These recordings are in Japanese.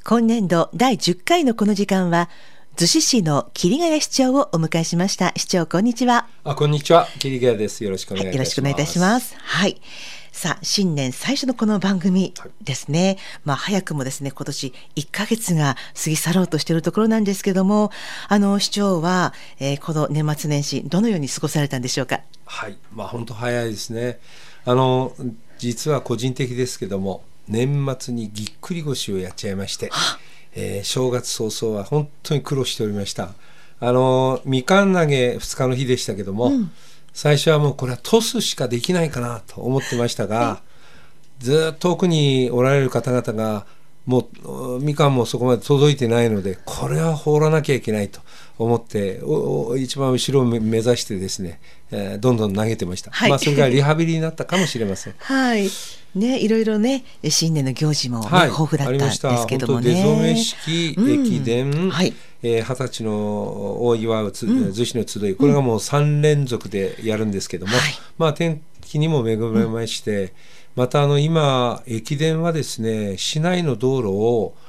今年度第10回のこの時間は逗子市の桐ヶ谷市長をお迎えしました。市長、こんにちは。 こんにちは、桐ヶ谷です。よろしくお願いいたします。 よろしくお願いいたします。はい。さあ、新年最初のこの番組ですね。早くもですね、今年1ヶ月が過ぎ去ろうとしているところなんですけども、市長は、この年末年始どのように過ごされたんでしょうか。 はい、本当早いですね。実は個人的ですけども、年末にぎっくり腰をやっちゃいまして、正月早々は本当に苦労しておりました。みかん投げ2日の日でしたけども、最初はもうこれはトスしかできないかなと思ってましたが、ずっと奥におられる方々がもうみかんもそこまで届いてないので、これは放らなきゃいけないと思って一番後ろを目指してですね、どんどん投げてました。それがリハビリになったかもしれません。 はいね、いろいろね、新年の行事も、豊富だったんですけどもね。 出初め式、駅伝、20歳のを祝う逗子の集い、これがもう3連続でやるんですけども、天気にも恵まれまして、また今駅伝はですね、市内の道路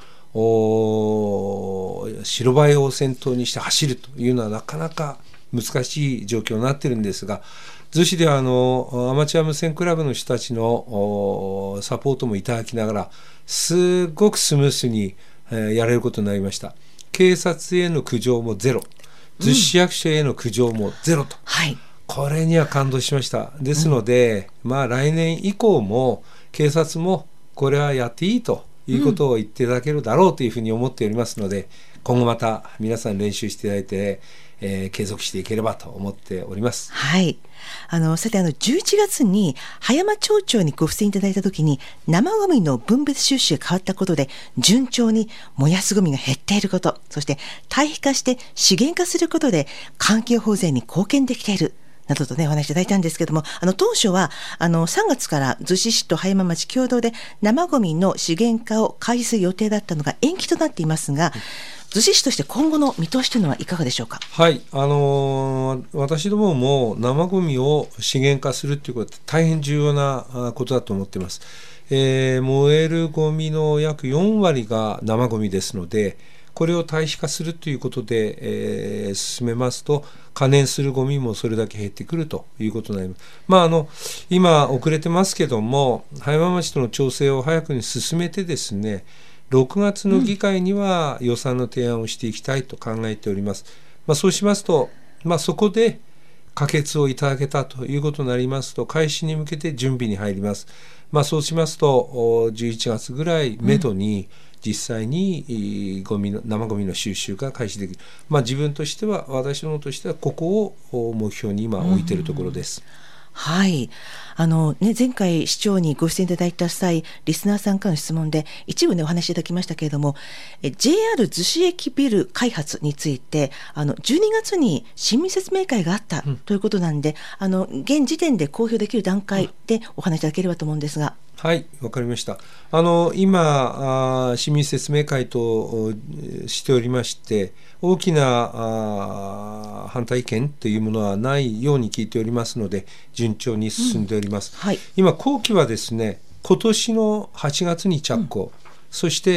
を白バイを先頭にして走るというのはなかなか難しい状況になっているんですが、逗子ではアマチュア無線クラブの人たちのサポートもいただきながら、すごくスムースにやれることになりました。警察への苦情もゼロ、逗子市役所への苦情もゼロと、これには感動しました。ですので、来年以降も警察もこれはやっていいということを言っていただけるだろうというふうに思っておりますので、今後また皆さん練習していただいて、継続していければと思っております。 はい。さて11月に葉山町長にご出演いただいたときに、生ゴミの分別収集が変わったことで順調に燃やすゴミが減っていること、そして堆肥化して資源化することで環境保全に貢献できているなどとね、お話しいただいたんですけども、当初は3月から逗子市と葉山町共同で生ゴミの資源化を開始する予定だったのが延期となっていますが、逗子市として今後の見通しというのはいかがでしょうか。 はい、私どもも生ゴミを資源化するということは大変重要なことだと思っています。燃えるゴミの約4割が生ゴミですので、これを堆肥化するということで、進めますと可燃するゴミもそれだけ減ってくるということになります。今遅れてますけども、葉山町との調整を早くに進めてですね、6月の議会には予算の提案をしていきたいと考えております。そうしますと、そこで可決をいただけたということになりますと、開始に向けて準備に入ります。そうしますと11月ぐらいめどに実際に生ゴミの収集が開始できる。自分としては、私どもとしてはここを目標に今置いているところです。 はい。前回市長にご出演いただいた際、リスナーさんからの質問で一部お話しいただきましたけれども、JR 逗子駅ビル開発について12月に市民説明会があったということなんで、現時点で公表できる段階でお話しいただければと思うんですが。 はい、わかりました。今市民説明会としておりまして、大きな反対意見というものはないように聞いておりますので、順調に進んでおります。今工期はですね、今年の8月に着工、そして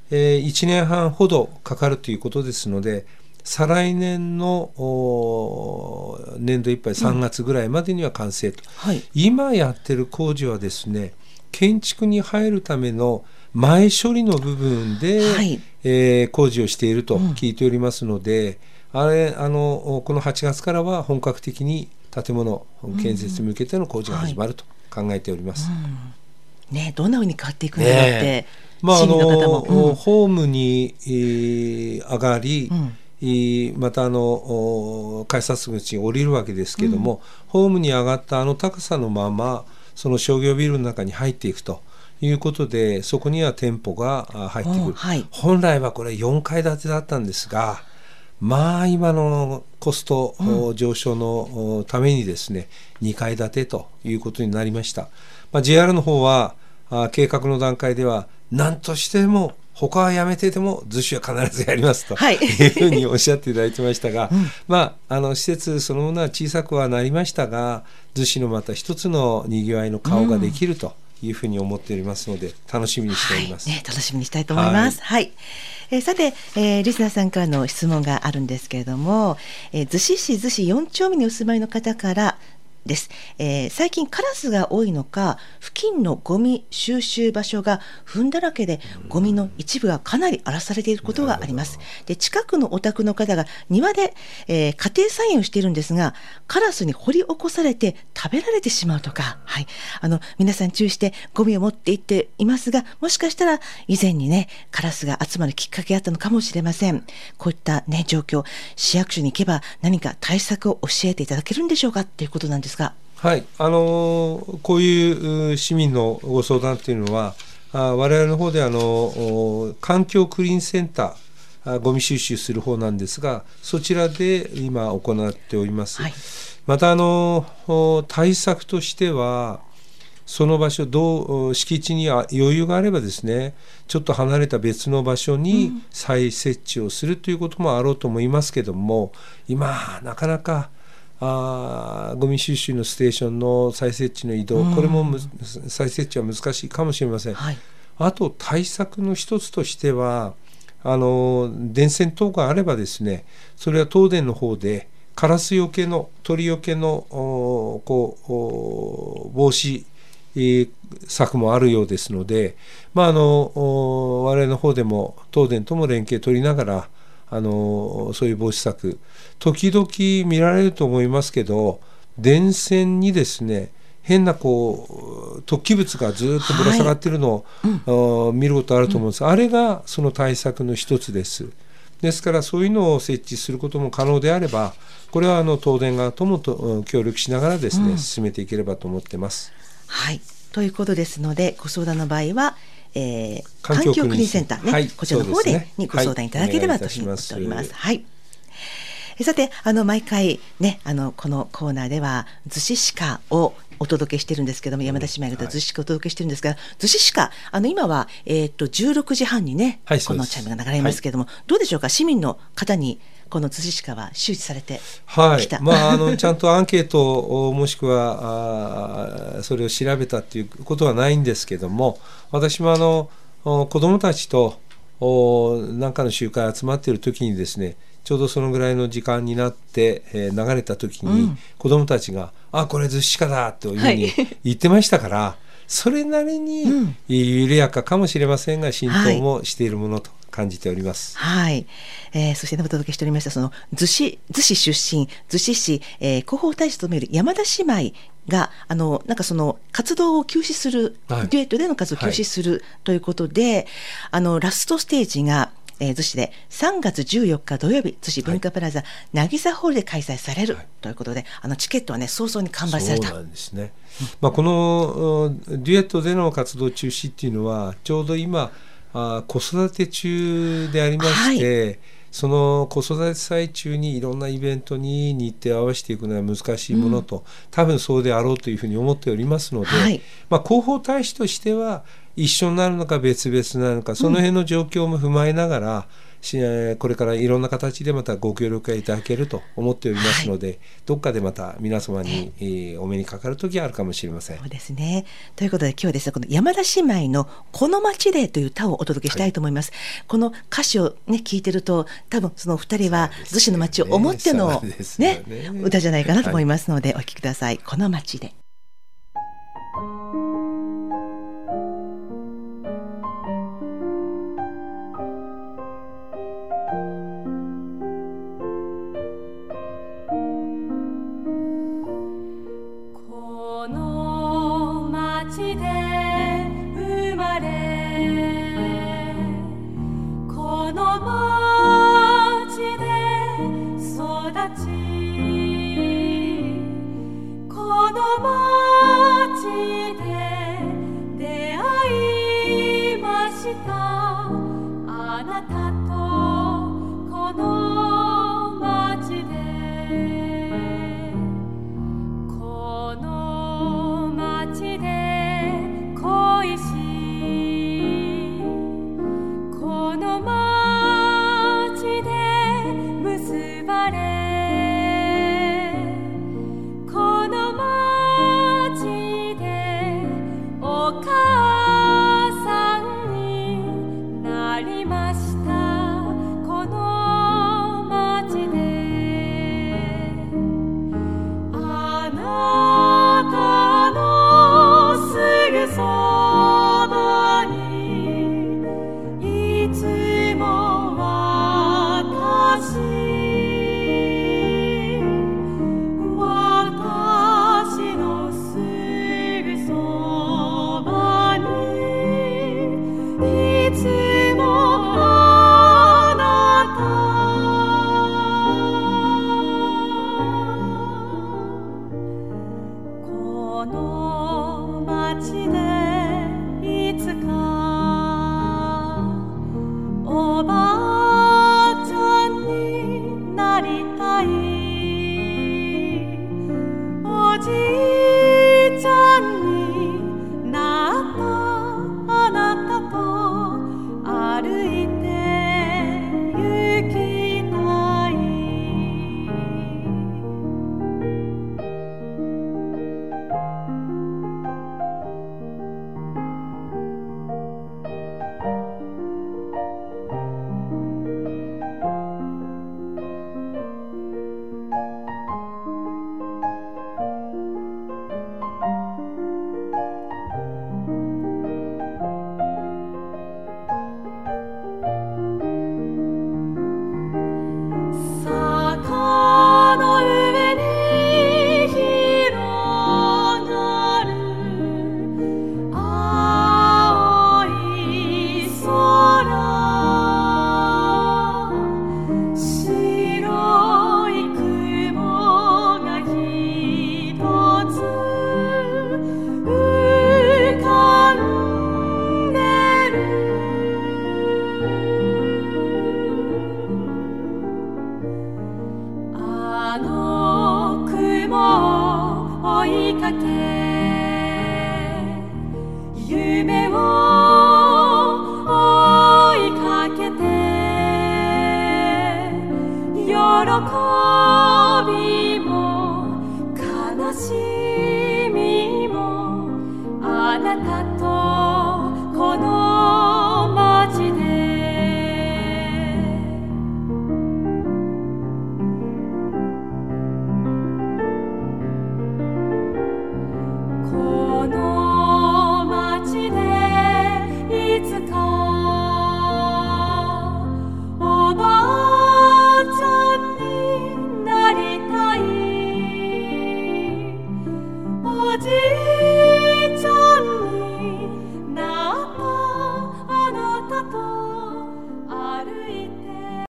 、1年半ほどかかるということですので、再来年の年度いっぱい3月ぐらいまでには完成と、今やってる工事はですね、建築に入るための前処理の部分で、工事をしていると聞いておりますので、この8月からは本格的に建物建設に向けての工事が始まると考えております。 どんなふうに変わっていくんだろうって、市民の方も、 ホームに上がり、また改札口に降りるわけですけども、ホームに上がった高さのままその商業ビルの中に入っていくということで、そこには店舗が入ってくる。本来はこれ4階建てだったんですが、今のコスト上昇のためにですね、2階建てということになりました。JR の方は計画の段階では何としても他はやめてでも逗子は必ずやりますというふうにおっしゃっていただいてましたが、施設そのものは小さくはなりましたが、逗子のまた一つのにぎわいの顔ができるというふうに思っておりますので、楽しみにしております。 はいね、楽しみにしたいと思います。はい、さて、リスナーさんからの質問があるんですけれども、逗子市逗子4丁目にお住まいの方からです。最近カラスが多いのか、付近のゴミ収集場所が糞だらけで、ゴミの一部がかなり荒らされていることがあります。で、近くのお宅の方が庭で、家庭菜園をしているんですが、カラスに掘り起こされて食べられてしまうとか、はい、皆さん注意してゴミを持って行っていますが、もしかしたら以前にね、カラスが集まるきっかけがあったのかもしれません。こういったね、状況、市役所に行けば何か対策を教えていただけるんでしょうかということなんですが。 はい、こういう市民のご相談というのは、我々の方で環境クリーンセンター、ゴミ収集する方なんですが、そちらで今行っております。はい、また対策としては、その場所、敷地に余裕があればですね、ちょっと離れた別の場所に再設置をするということもあろうと思いますけども、今なかなかゴミ収集のステーションの再設置の移動、これも再設置は難しいかもしれません。はい、あと対策の一つとしては、電線等があればですね、それは東電の方でカラスよけの、鳥よけの防止策もあるようですので、我々の方でも東電とも連携取りながら、そういう防止策、時々見られると思いますけど、電線にですね、変な突起物がずっとぶら下がっているのを、見ることあると思うんです。あれがその対策の一つです。ですからそういうのを設置することも可能であれば、これは東電側とも協力しながらですね、進めていければと思っています。 はい、ということですので、ご相談の場合は環境クリーンセンターね、はい、こちらの方でにご相談いただければと思っております。はい、さて毎回ね、このコーナーでは逗子鹿をお届けしてるんですけども、山田姉妹が逗子鹿をお届けしてるんですが、逗子鹿今は、16時半にね、はい、このチャイムが流れますけれども、はい、どうでしょうか、市民の方にこの逗子鹿は周知されてきた、 はい、ちゃんとアンケートをもしくはそれを調べたっていうことはないんですけども、私も子どもたちと何かの集会集まっている時にですね、ちょうどそのぐらいの時間になって、流れた時に、子どもたちがこれ逗子鹿だというふうに言ってましたから、はい、それなりに緩やかかもしれませんが、浸透もしているものと感じております。 はい、そしてお届けしておりました、その逗子出身、逗子市、広報大使を務める山田姉妹がなんかその活動を休止する、はい、デュエットでの活動を休止するということで、ラストステージが逗子で3月14日土曜日、逗子文化プラザ、渚ホールで開催されるということで、チケットはね、早々に完売された。 そうなんですね。このデュエットでの活動中止っていうのは、ちょうど今子育て中でありまして、はい、その子育て最中にいろんなイベントに日程を合わせていくのは難しいものと、多分そうであろうというふうに思っておりますので、はい、広報大使としては一緒になるのか別々なのか、その辺の状況も踏まえながら、これからいろんな形でまたご協力がいただけると思っておりますので、はい、どっかでまた皆様に、お目にかかる時があるかもしれません。 そうですね。ということで今日はですね、この山田姉妹のこの街でという歌をお届けしたいと思います。はい、この歌詞をね聞いてると、多分その2人は逗子の街を思ってのね、歌じゃないかなと思いますので、お聴きください。この街で。 この街でおかつも私のすぐそばにいつもあなたこの街でいつかおばあちゃんになりたいおじいちゃんになったあなたと歩いて行きたい坂の上に広がる青い空白い雲がひとつ浮かんでるあの雲を追いかけ夢を追いかけて喜びも悲しみもあなた